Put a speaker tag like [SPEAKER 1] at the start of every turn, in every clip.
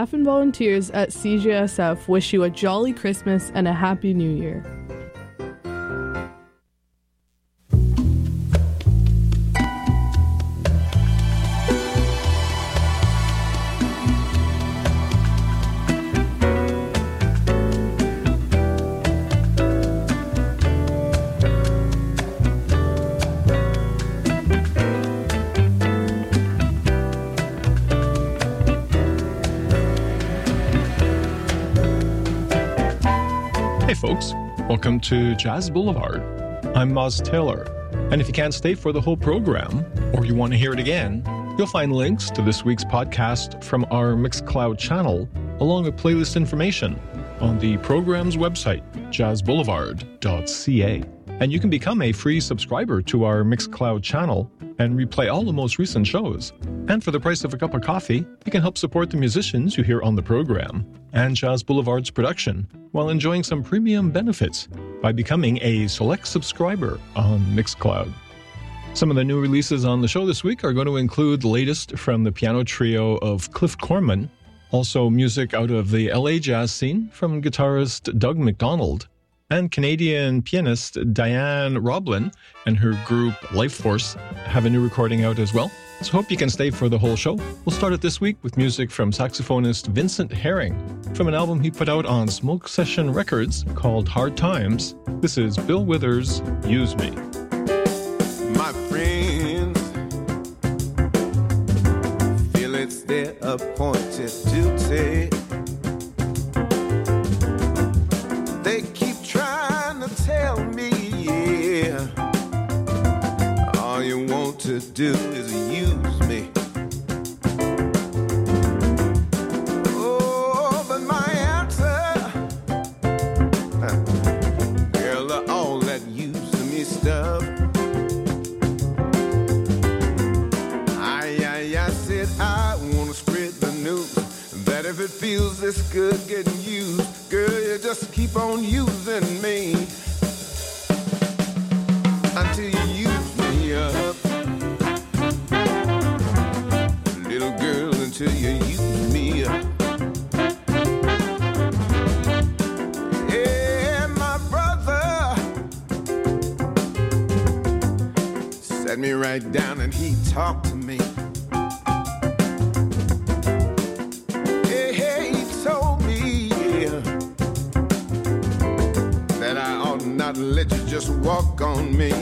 [SPEAKER 1] Staff and volunteers at CJSF wish you a jolly Christmas and a happy New Year.
[SPEAKER 2] Hey folks, welcome to Jazz Boulevard. I'm Moz Taylor, and if you can't stay for the whole program, or you want to hear it again, you'll find links to this week's podcast from our Mixcloud channel, along with playlist information on the program's website, jazzboulevard.ca. And you can become a free subscriber to our Mixcloud channel and replay all the most recent shows. And for the price of a cup of coffee, you can help support the musicians you hear on the program and Jazz Boulevard's production while enjoying some premium benefits by becoming a select subscriber on Mixcloud. Some of the new releases on the show this week are going to include the latest from the piano trio of Cliff Corman, also music out of the LA jazz scene from guitarist Doug McDonald, and Canadian pianist Diane Roblin and her group Lifeforce have a new recording out as well. So hope you can stay for the whole show. We'll start it this week with music from saxophonist Vincent Herring from an album he put out on Smoke Session Records called Hard Times. This is Bill Withers' Use Me.
[SPEAKER 3] My friends feel it's their appointed duty. They keep trying to tell me, yeah, all you want to do is use me. Oh, but my answer, girl, all that use me stuff. I said I want to spread the news that if it feels this good getting used, girl, you just keep on using me until you use me up. Little girl, until you use me up. Yeah, my brother sat me right down and he talked to me. Not let you just walk on me.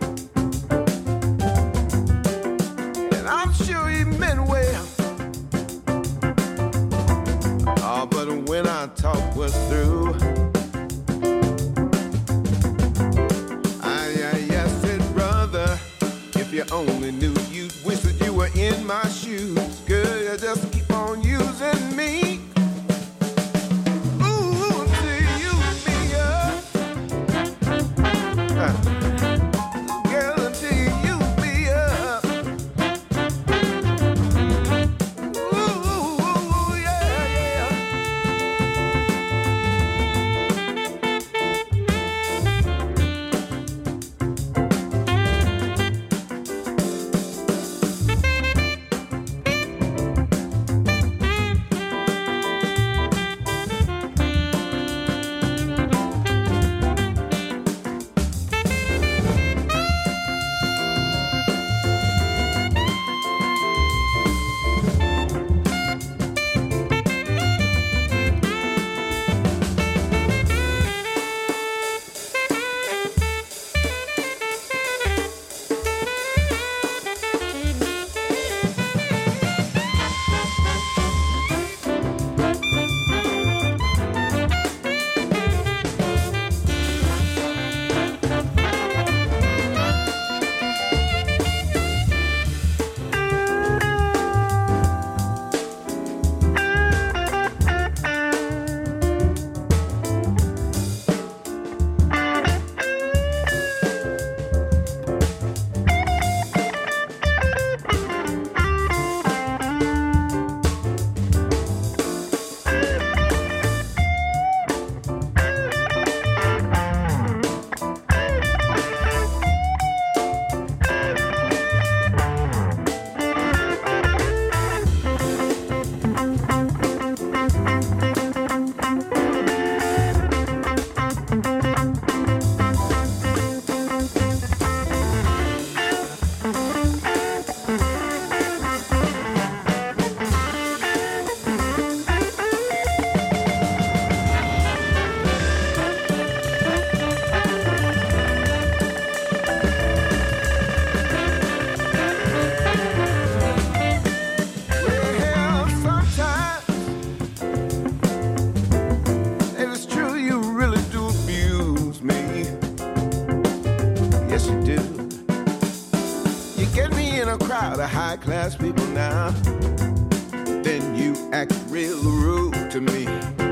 [SPEAKER 3] And I'm sure he meant well. Oh, but when our talk was through, I said, brother, if you only knew, you'd wish that you were in my shoes. Girl, you just keep on using me. high-class people now, then you act real rude to me.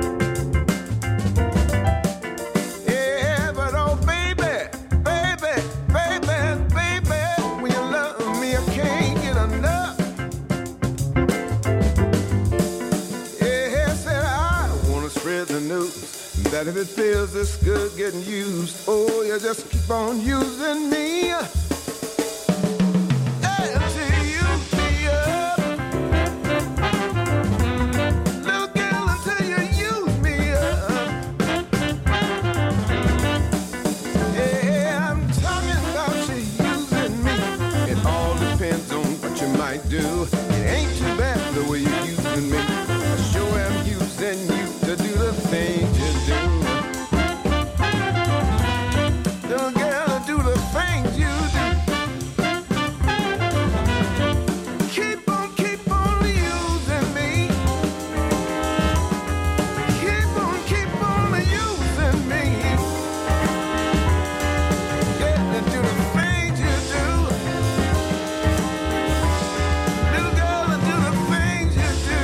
[SPEAKER 3] Yeah, but oh baby, baby, baby, baby, when you love me, I can't get enough. Yeah, said I wanna spread the news that if it feels this good getting used, oh, you just keep on using me. Until you be up. Little girl, until you use me up. Yeah, I'm talking about you using me. It all depends on what you might do. It ain't too bad the way you're using me. I sure am using you to do the things you do. Little girl, do the things you do. Keep on using me. Keep on using me. Yeah, do the things you do. Little girl, do the things you do.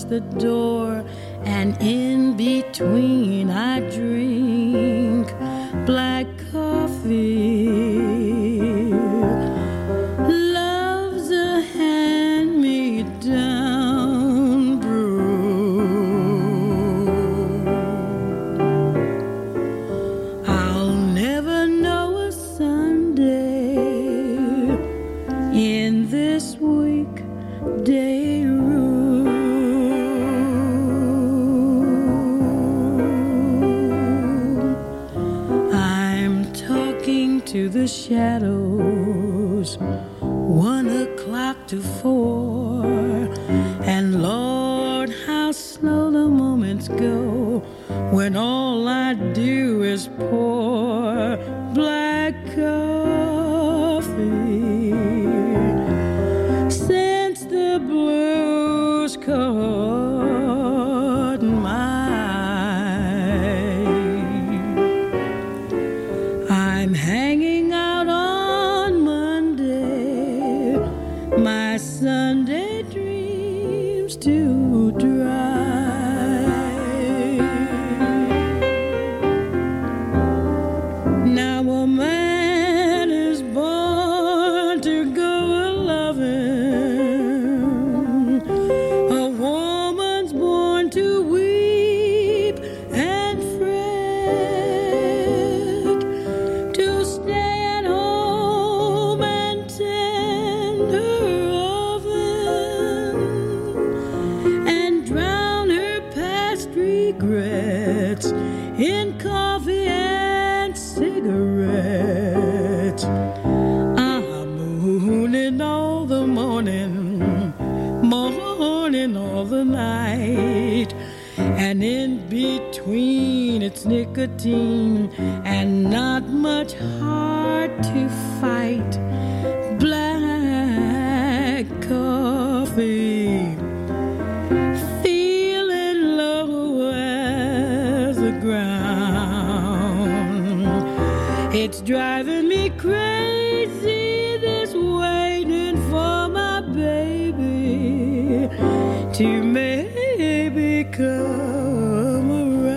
[SPEAKER 4] the door, and in between I drink black coffee. Love's a hand-me-down brew. I'll never know a Sunday in this weekday room. I'm talking to the shadows, 1 o'clock to 4, and Lord, how slow the moments go when all I do is pour black coffee. Since the blues caught my eye, I'm hanging out on Monday, my Sunday dreams to dry. Now a man is born to go a-loving, a woman's born to weep and fret, to stay at home and tend her oven, and drown her past regrets in coffee and cigarettes. I'm mooning all the morning, morning all the night, and in between it's nicotine and not much heart to fight. Black coffee, feeling low as the ground. It's driving me crazy, this waiting for my baby to maybe come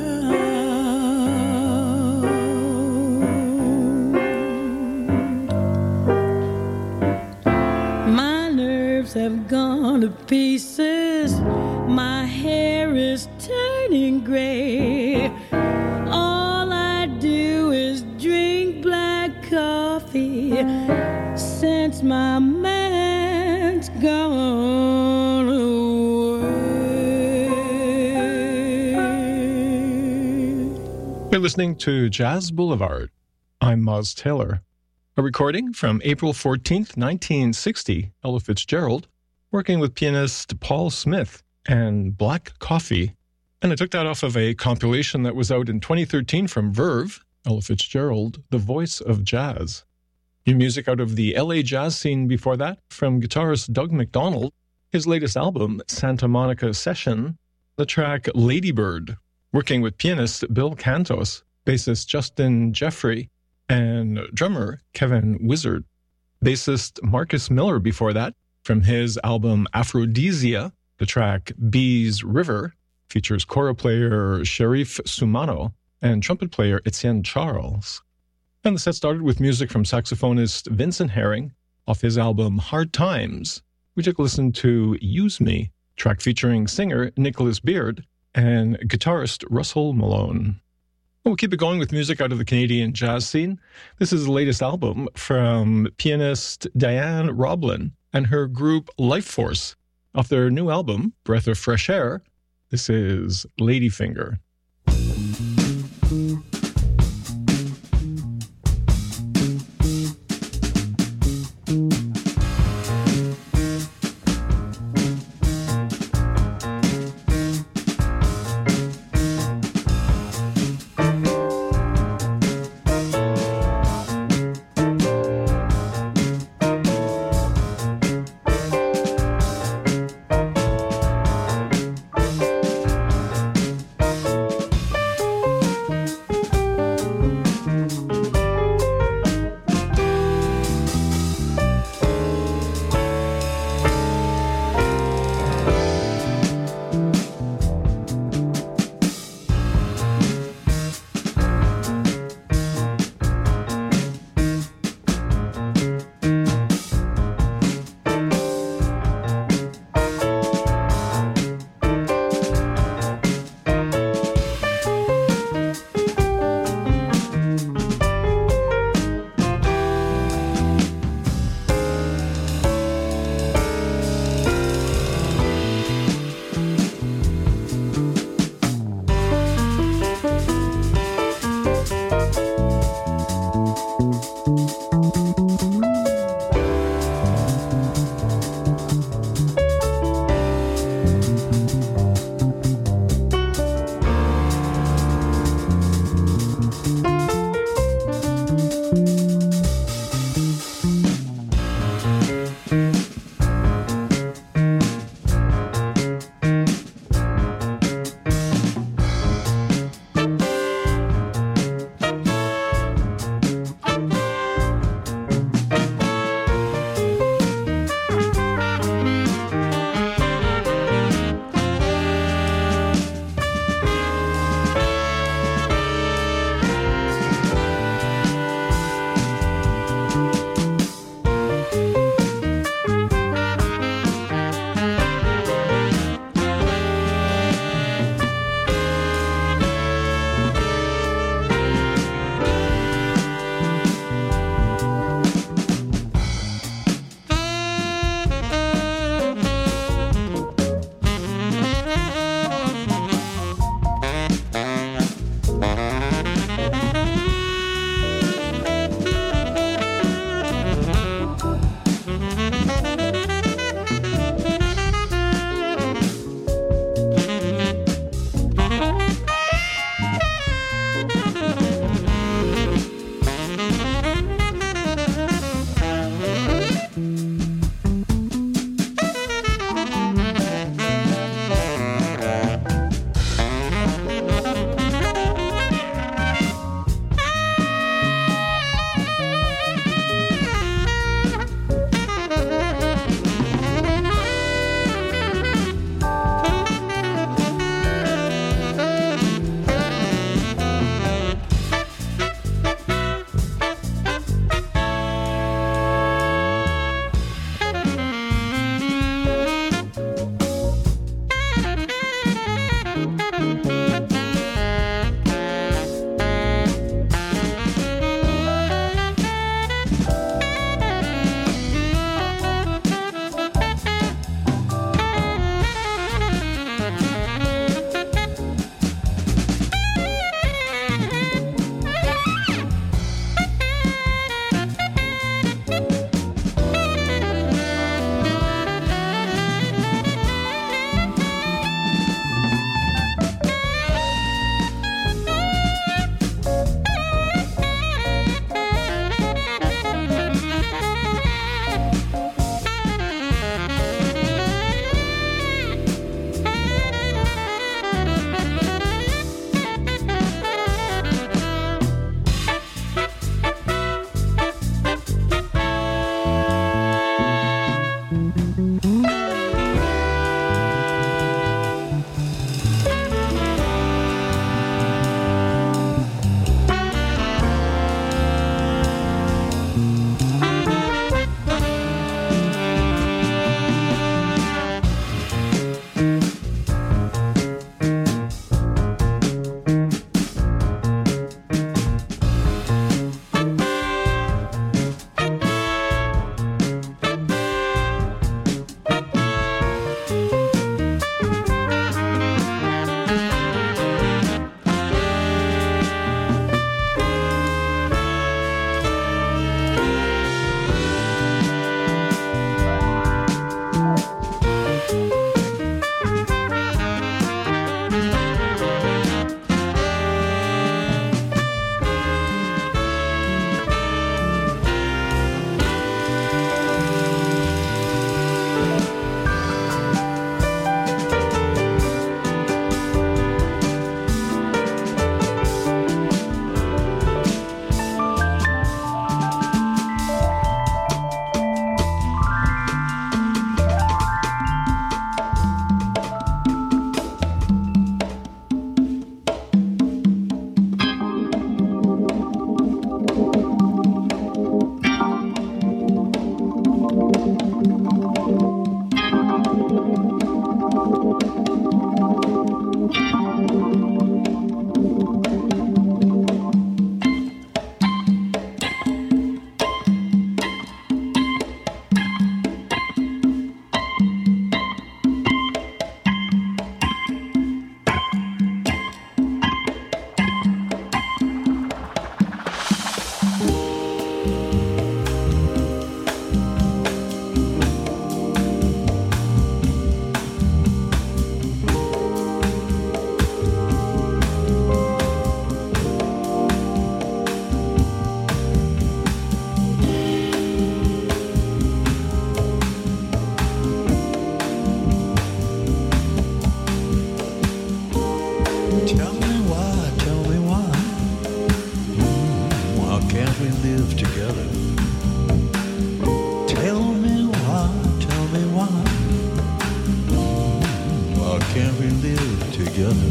[SPEAKER 4] around. My nerves have gone to pieces, my hair is turning gray. All I do is drink black coffee since my man's gone away.
[SPEAKER 2] You're listening to Jazz Boulevard. I'm Moz Taylor. A recording from April 14th, 1960, Ella Fitzgerald, working with pianist Paul Smith and Black Coffee. And I took that off of a compilation that was out in 2013 from Verve, Ella Fitzgerald, The Voice of Jazz. New music out of the LA jazz scene before that from guitarist Doug McDonald, his latest album, Santa Monica Session, the track Ladybird, working with pianist Bill Cantos, bassist Justin Jeffrey, and drummer Kevin Wizard. Bassist Marcus Miller before that, from his album Aphrodisia, the track Bees River, features kora player Sharif Sumano and trumpet player Etienne Charles. And the set started with music from saxophonist Vincent Herring off his album Hard Times. We took a listen to Use Me, track featuring singer Nicholas Beard and guitarist Russell Malone. We'll keep it going with music out of the Canadian jazz scene. This is the latest album from pianist Diane Roblin and her group Life Force. Off their new album, Breath of Fresh Air, this is Ladyfinger.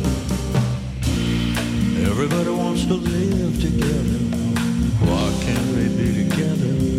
[SPEAKER 5] Everybody wants to live together. Why can't they be together?